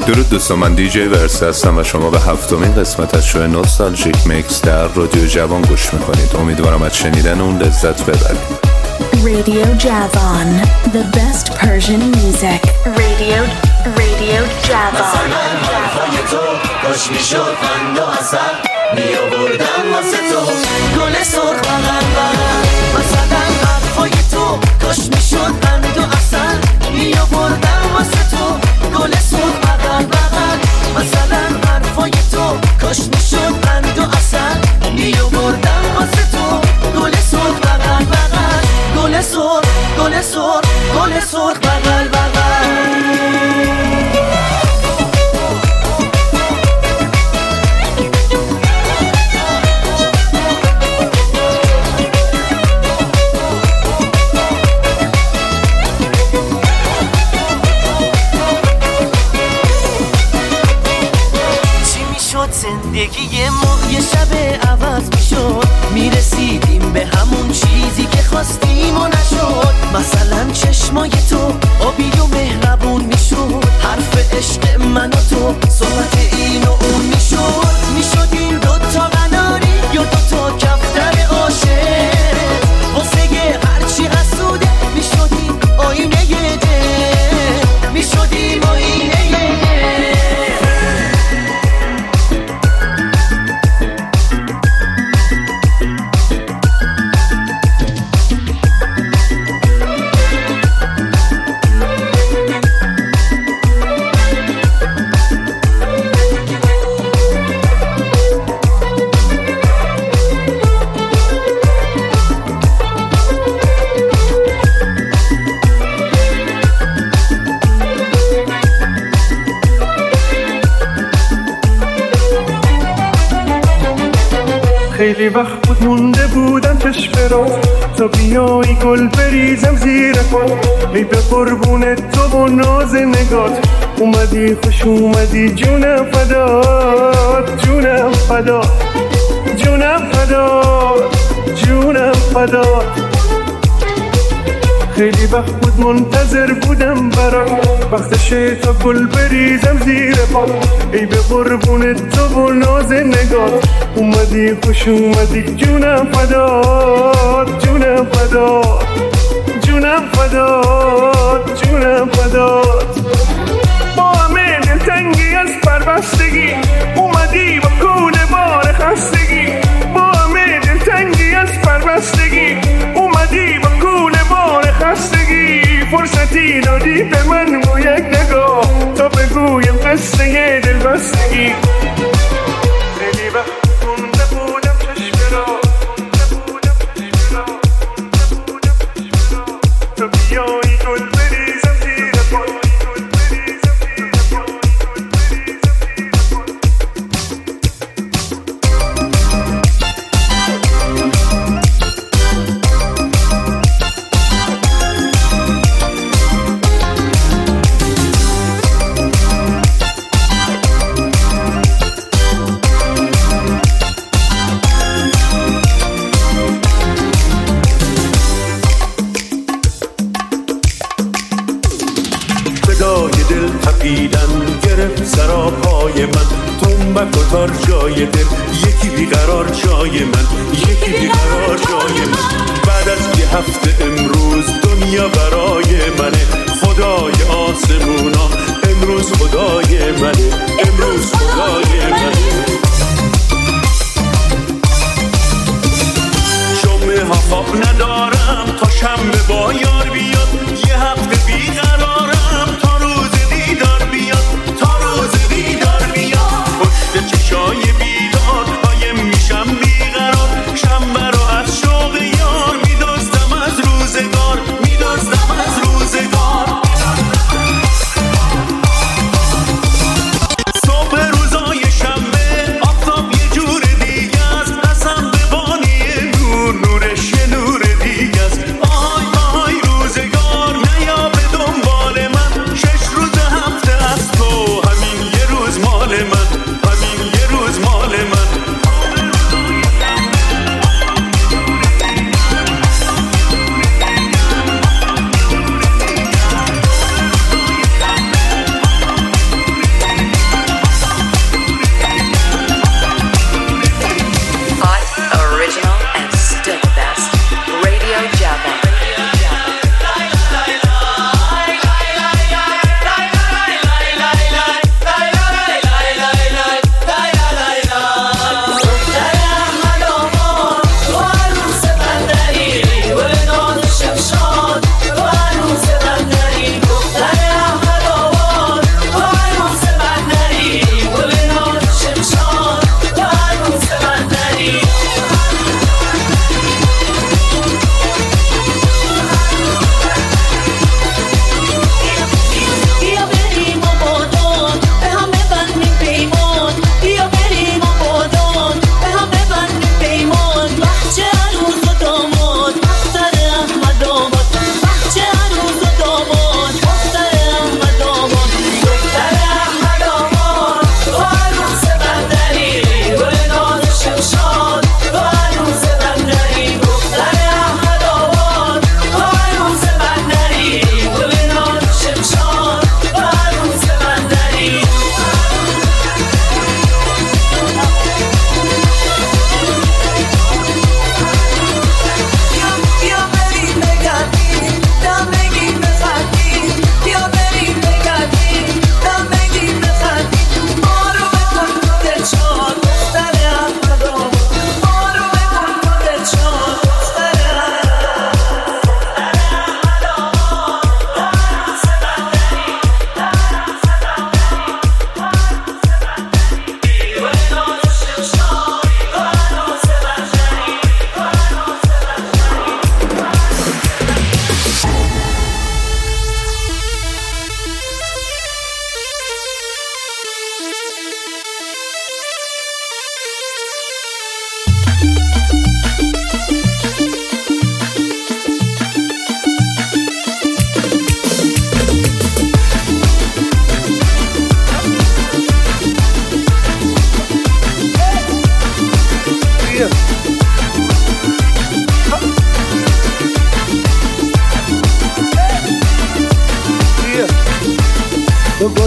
درود دوستان، من دیجی ورس هستم و شما به 7مین قسمت از شو نوستالژیک میکس در رادیو جوان گوش میکنید. امیدوارم از شنیدن اون لذت ببرید. Radio Javan, the best Persian music. Radio Javan. مثلا حرفای تو کاش میشد قند و عسل میآوردم واسه تو گل سرخ بغل بغل. مثلا حرفای تو کاش میشد قند و عسل میآوردم واسه تو گل سرخ بغل بغل. مثلا حرفای تو کاش میشد قند و عسل میآوردم واسه تو گل سرخ بغل بغل. گل سرخ گل سرخ گل سرخ بغل بغل. زندگی ما یه شب عوض میشد، میرسیدیم به همون چیزی که خواستیم و نشد. مثلا چشمای تو آبی و مهربون میشد، حرف عشق من و تو صحبت این و اون میشد این دوتا قناری یا دوتا کفتر عاشق. واسه هرچی حسوده میشدیم آینه دل، میشدیم آینه خیلی وقت بود مونده بودم چشم رو تا بیایی گل بریزم زیر پا. ای به قربون تو و ناز نگات اومدی خوش اومدی جونم فدات جونم فدات جونم فدات جونم فدات. خیلی وقت بود منتظر بودم برات وقتشه تا گل بریزم زیر پا. ای به قربون تو و ناز نگات اومدی خوش اومدی جونم فدات جونم فدات جونم فدات جونم فدات. با همه دلتنگی از پربستگی اومدی با کول بار خستگی. با همه دلتنگی از پربستگی اومدی با کول بار خستگی. فرصتی دادی به من و یک نگاه تا بگویم قصه دلبستگی. خیلی وقت مونده بودم چشم را تا بیایی گل بریزم زیر پا. سراپای من تنبک و تار جای دل یکی بیقرار جای من یکی بیقرار جای من. بعد از یه هفته امروز دنیا برای منه. خدای آسمونا امروز خدای منه امروز خدای منه. جمعه ها خواب ندارم تا شنبه با یار بیاد. یه هفته بیقرارم تا روز دیدار بیاد تا روز دیدار بیاد. پشت چشای بیدار قایم میشم بیقرار. شنبه رو از شوق یار میدزدم از روزگار میدزدم از روزگار.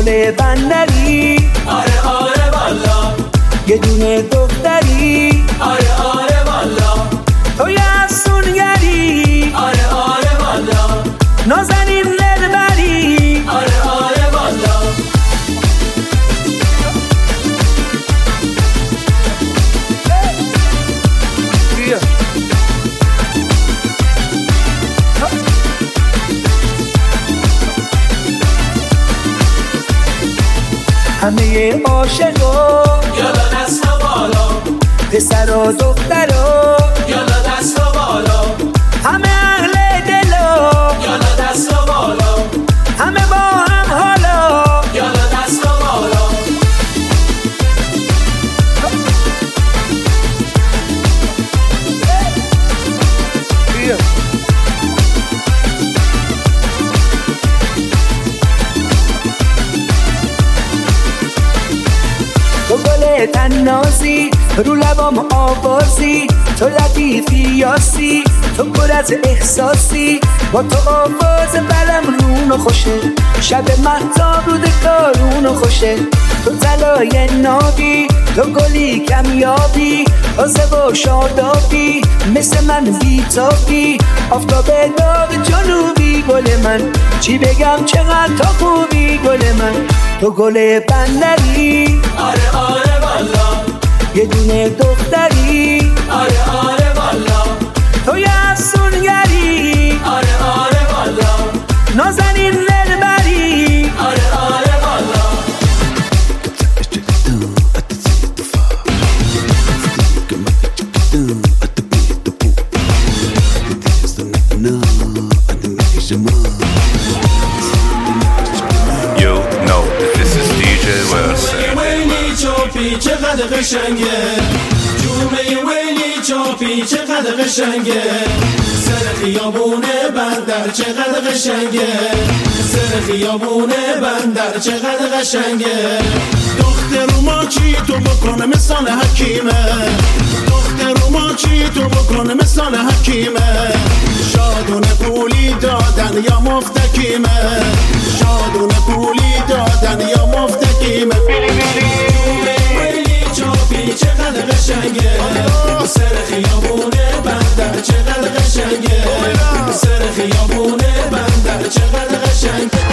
گل بندری آره آره والا یه دونه دختری آره آره والا تو یه افسونگری آره آره والا نازنین دلبری آره آره والا همه عاشقا یالا دست بالا پسر و دخترا یالا دست بالا همه اهل دلا یالا دست بالا همه با هم حالا یالا دست بالا تو گل تنازی رو لبام آوازی تو لطیفی یاسی تو پر از احساسی با تو آواز بلم رونو خوشه شب مهتاب رود کارونو خوشه تو طلای نابی تو گلی کمیابی تازه و شادابی مثل من بیتابی آفتاب داغ جنوبی گل من چی بگم چقدر تا خوبی گل من تو گل بندری آره آره والا یه دونه دختری آره آره والا تو یه افسونگری آره آره والا نازنین دلبری آره آره والا You know this is DJ Versa. ویلی چاپی چقدر قشنگه جومه ویلی چاپی چقدر قشنگه سر خیابونه بندر چقدر قشنگه سر خیابونه بندر چقدر قشنگه دختر ما چی تو بکنه مثال حکیمه دختر ما چی تو بکنه مثال حکیمه شادونه پولی دادن یا مفتکیمه شادونه پولی دادن یا مفتکیمه ویلی چاپی چقدر قشنگه سر خیابونه بندر چقدر قشنگه سر خیابونه بندر چقدر قشنگه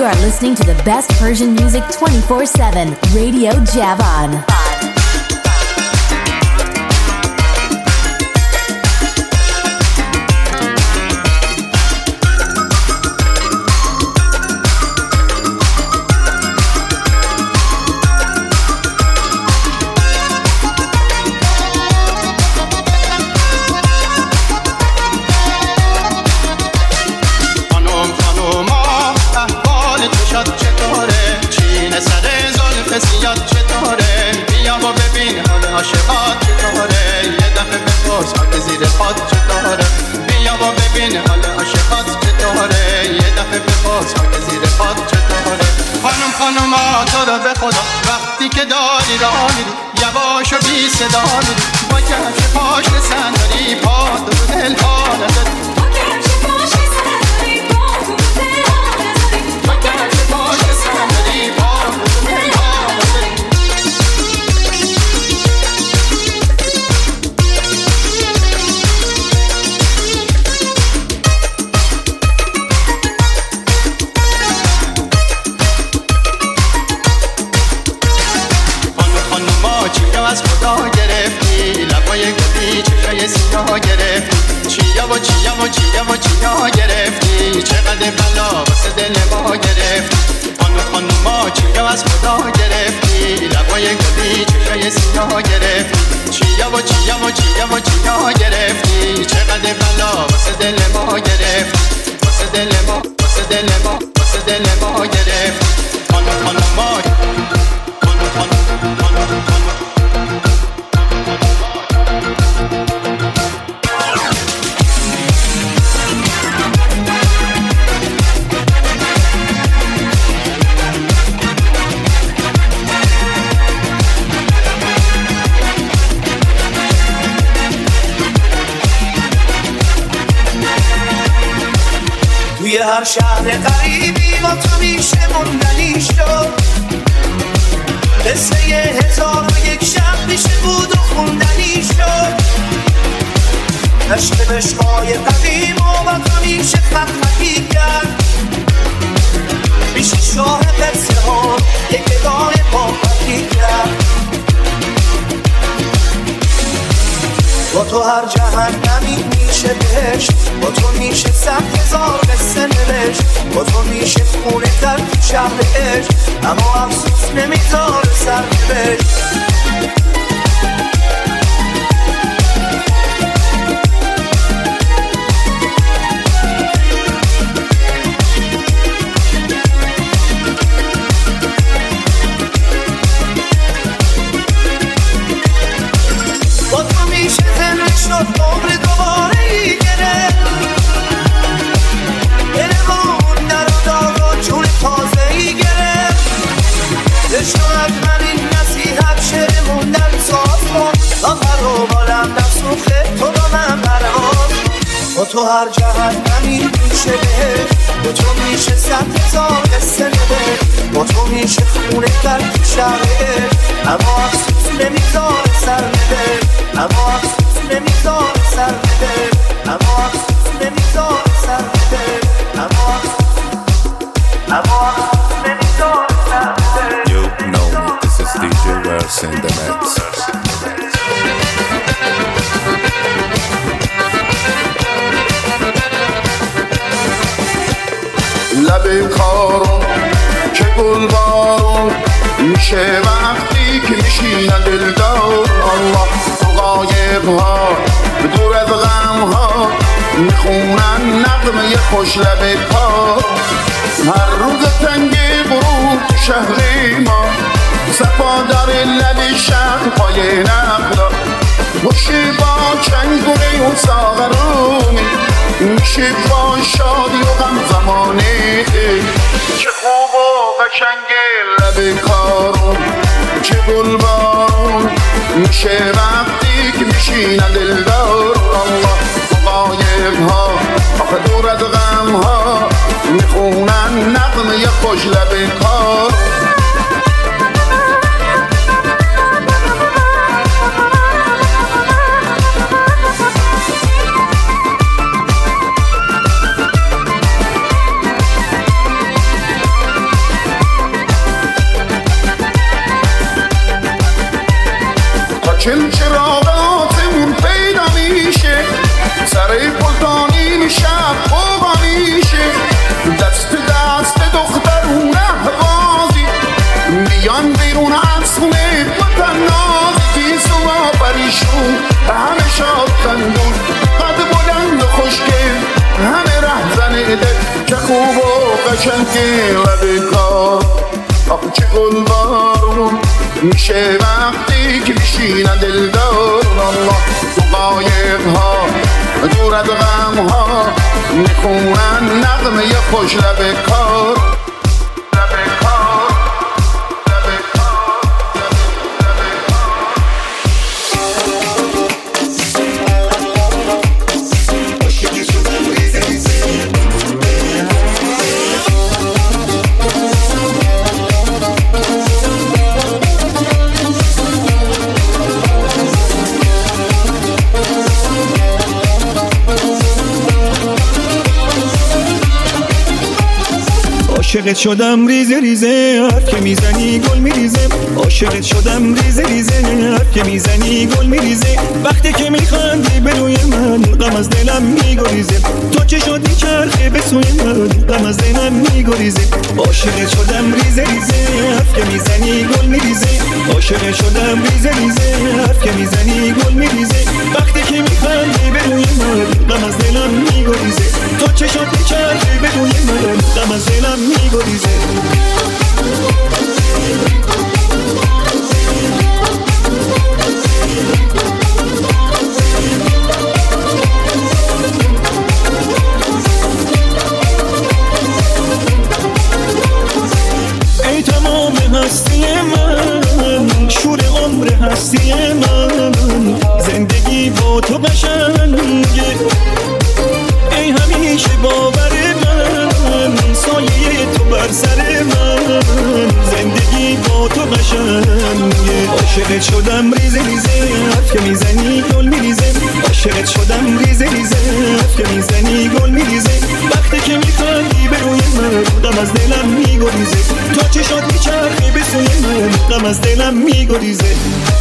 You are listening to the best Persian music 24/7. Radio Javan. عاشقات چطوره یه دفعه بپرس خاک زیر پات چطوره بیا و ببین حال عاشقات چطوره یه دفعه بپرس خاک زیر پات چطوره خانوما تو رو به خدا وقتی که داری راه میری یواش و بی صدا میری با کفش پاش صندلی پا تو دل ها نداری با کفش پاش صندلی پا تو دل ها نداری با کفش پاش صندلی پا تو دل ها نداری از خدا گرفتی لبای گلی چشای سیاه گرفتی چیا و چیا و چیا و چیا گرفتی چقدر بلا واسه دل ما گرفتی خانوما چیا از خدا گرفتی لبای گلی چشای سیاه گرفتی چیا و چیا و چیا و چیا گرفتی چقدر بلا واسه دل ما گرفتی واسه دل ما واسه دل ما واسه دل ما گرفتی خانوما توی هر شهر غریبی با تو میشه موندنی شد قصه 1001 شب میشه بود و خوندنی شد عشق عشقای قدیم و با تو میشه خطی کرد میشه شاه قصه ها یک اداره با خطی کرد با تو هر جهنمی میشه بهشت با تو میشه 100,000 قصه نوشت با تو میشه خونه در شهر عشق اما افسوس نمیذاره سرنوشت با تو میشه زنده شد عمر دوباره ای گرفت دلمون در و داغ و جون تازه ای گرفت شاید من این نصیحت شعر موندن ساز کن آخر و بالم در سوخه تو با من برام با تو هر جهنمی میشه بهشت با تو میشه 100,000 قصه نوشت با تو میشه خونه در شهر عشق اما افسوس نمیذاره سرنوشت اما افسوس نمیذاره سرنوشت اما افسوس نمیذاره سرنوشت اما افسوس نمیذاره سرنوشت You know me, this is DJ Verse in the mix. لب خارون که گل بارون میشه وقتی که میشینن دلدار الله تو غایب ها دور از غم ها میخونن نغمه خوش لب پا هر روز تنگ برود تو شهر ما صفا داره لب شهر پای نقلا خوشی با چنگونه و ساغرونی میشه با شادی و غم زمانه چه خوب و قشنگه لب کارون چه گل بارون میشه وقتی که میشینن دلدار الله تو غایب ها آخه دور از غم ها میخونن نغمه خوش لب کار چل چراغاتمون پیدا میشه سر پلتانی میشه خوبا میشه دست دست دخترون احوازی بیان بیرون از خونه وطن نازی کیس و پریشون همه شاد خندون قد بلند و خوشگل همه ره زنده که خوب و قشنگه لب کار آخه چه گل بارون میشه وقتی که میشینن دلدارون الله تو قایق ها دور از غم ها میخونن نغمه خوش لب کار عاشقت شدم ریزه ریزه حرف که میزنی گل میریزه عاشقت شدم ریزه ریزه حرف که میزنی گل میریزه وقتی که میخندی به روی من غم از دلم میگریزه تو چه شد میچرخه به سوی من غم از دلم میگریزه عاشقت شدم ریزه ریزه حرف که میزنی گل میریزه عاشقت شدم ریزه ریزه حرف که میزنی گل میریزه وقتی که میخندی به روی من غم از دلم میگریزه تو چه شد میچرخه به روی من غم از دلم میگریزه ای تمام هستی من شور عمر هستی من زندگی با تو قشنگه ای همیشه باور من سایه تو بر سر من زندگی با تو قشنگه عاشقت شدم ریزه ریزه حرف که میزنی گل میریزه عاشقت شدم ریزه ریزه حرف که میزنی گل میریزه وقتی که میخندی به روی من غم از دلم میگریزه تو چه شد میچرخی به سوی من غم از دلم میگریزه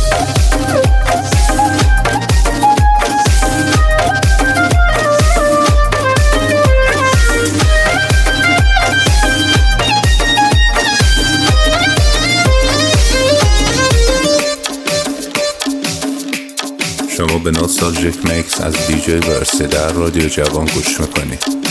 شما به نوستالژیک میکس از دیجی ورسی در رادیو جوان گوش میکنید.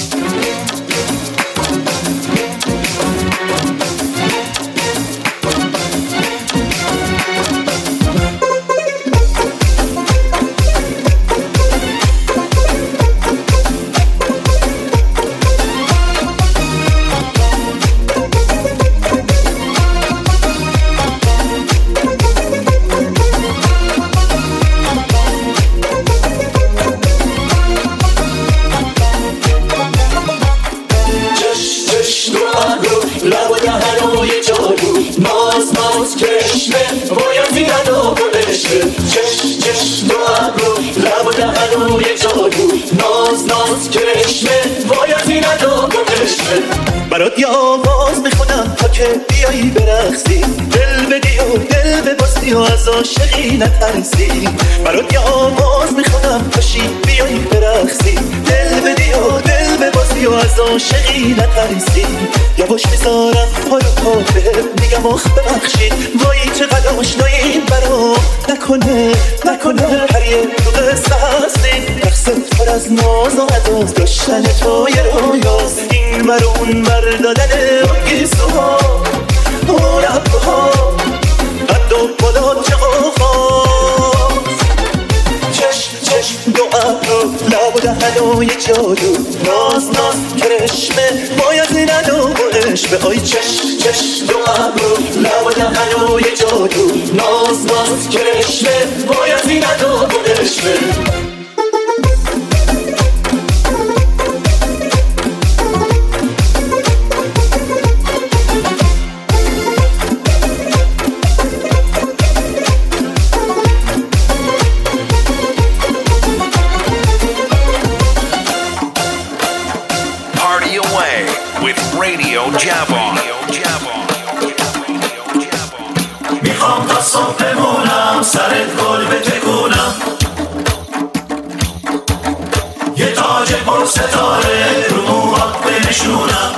برات یه آواز میخونم تا که بیایی برقصی دل بدی و دل بباسی و از عاشقی نترسی برات یه آواز میخونم پاشی بیایی برقصی دل بدی و دل بباسی و از عاشقی نترسی یواش میذارم پای پا بهت میگم آخ ببخشید وای چقدر آشنایی برام نکنه هریه تو قصه هستی رقصت پر از ناز و عداز داشتن تو یه رویاز این بر اون بر دادن اون گیسوها اون ربها قد و بالا چه آغاز چشم دو ابرو لب و دهن و یه جادو ناز کرشمه باید ندو و عشق آی چشم دو ابرو لب و دهن و یه جادو ناز کرشمه باید ندو و عشق میخوام تا صبح بمونم بخونم سرت گل بتکونم یه تاج پر ستاره رو موهات بنشونم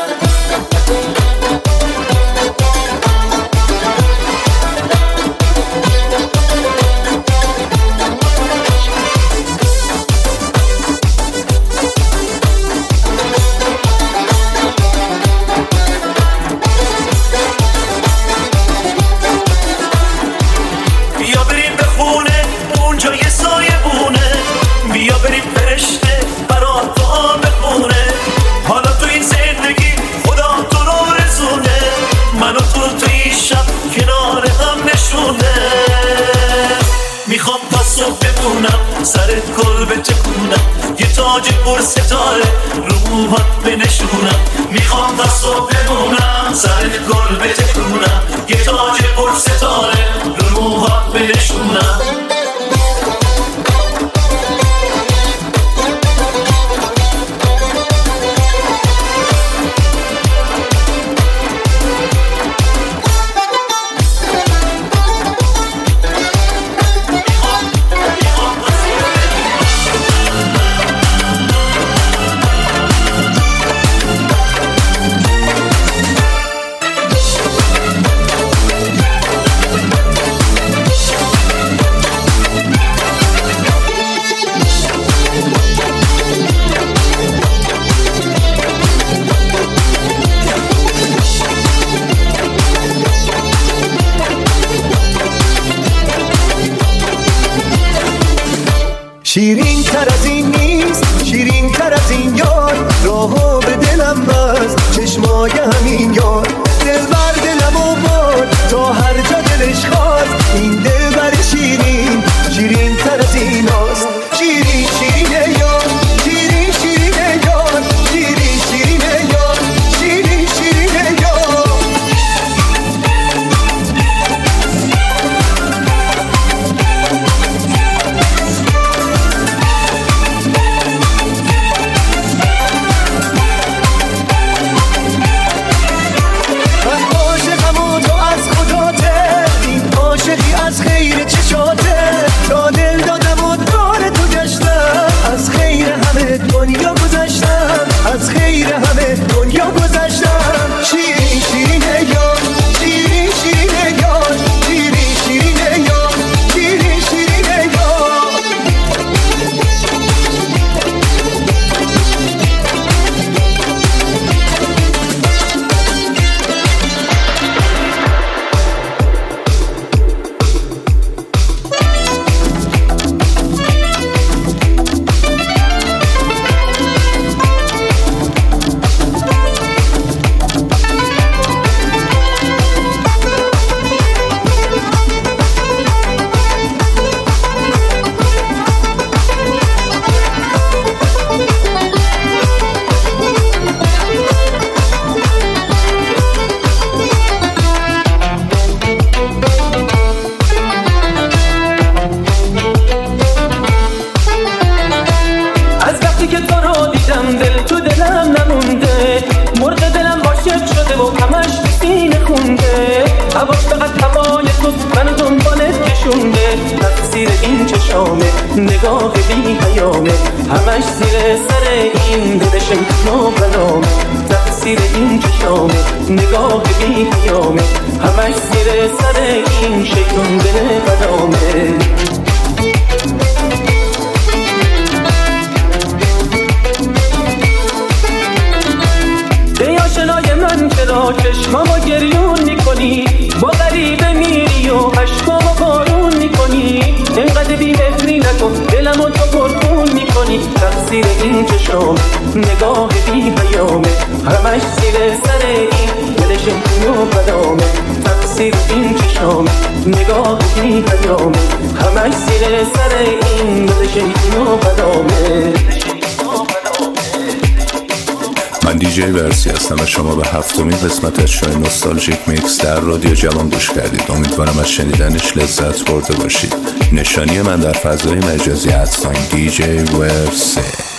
سرت گل بتکونم یه تاج پر ستاره رو موهات بنشونم میخوام تا صبح بمونم سرت گل بتکونم یه تاج پر ستاره رو موهات بنشونم شیرین تر از این نیست شیرین تر از این یار راهو به دلم بست چشمای همین یار دل بر دلم و بار تا هر جا دلش خواست این دل بر شیرین شیرین تر از این هاست شیرین شیرین یار شیرین شیرین یار شیرین شیرین یار شیرین شیرین یار از خیر چشاته تا دل دادم و دور تو گشتم از خیر همه دنیا گذشتم از خیر همه دنیا گذشتم شیرین شیرین یار شیرین شیرین یار شیرین شیرین یار شیرین شیرین یار نگاه بی پیامه همش زیر سر این دلش نابلامه تقصیر این چشامه نگاه بی پیامه همش زیر سر این شیطون دل بدامه ای آشنای من چرا چشمامو گریون میکنی با غریبه میری و عشقامو بارون میکنی اینقدر بی‌مهری نکن دلمو تو پرخون میکنی تقصیر این چشام نگاه بی پیامه همش زیر سر این دلش و بدامه تقصیر این چشام نگاه بی پیامه همش زیر سر این دلش و بدامه من دیجی ورسی هستم و شما به 7مین قسمت از شو نوستالژیک میکس در رادیو جوان گوش کردید. امیدوارم از شنیدنش لذت برده باشید. نشانی من در فضای مجازی @دیجی ورسی.